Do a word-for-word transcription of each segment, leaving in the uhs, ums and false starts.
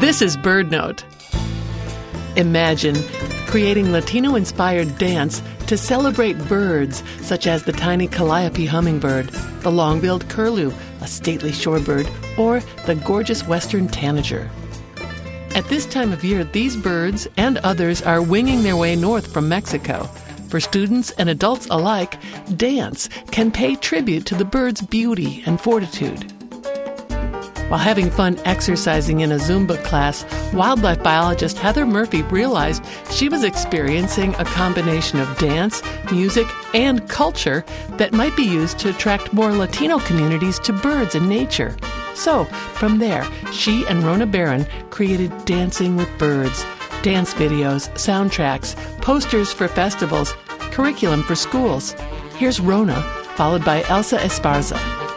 This is BirdNote. Imagine creating Latino-inspired dance to celebrate birds such as the tiny calliope hummingbird, the long-billed curlew, a stately shorebird, or the gorgeous western tanager. At this time of year, these birds and others are winging their way north from Mexico. For students and adults alike, dance can pay tribute to the bird's beauty and fortitude. While having fun exercising in a Zumba class, wildlife biologist Heather Murphy realized she was experiencing a combination of dance, music, and culture that might be used to attract more Latino communities to birds and nature. So, from there, she and Rona Barron created Dancing with Birds, dance videos, soundtracks, posters for festivals, curriculum for schools. Here's Rona, followed by Elsa Esparza.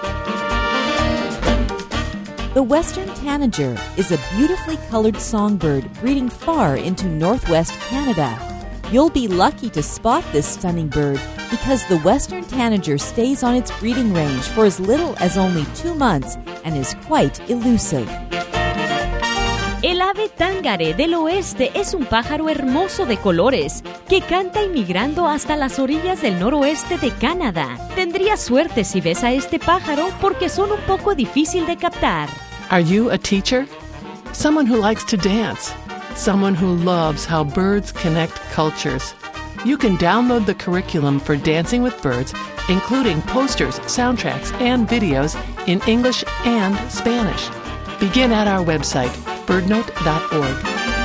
The western tanager is a beautifully colored songbird breeding far into northwest Canada. You'll be lucky to spot this stunning bird because the western tanager stays on its breeding range for as little as only two months and is quite elusive. El ave tángare del oeste es un pájaro hermoso de colores que canta inmigrando hasta las orillas del noroeste de Canadá. Tendrías suerte si ves a este pájaro porque son un poco difícil de captar. Are you a teacher? Someone who likes to dance? Someone who loves how birds connect cultures? You can download the curriculum for Dancing with Birds, including posters, soundtracks, and videos in English and Spanish. Begin at our website, bird note dot org.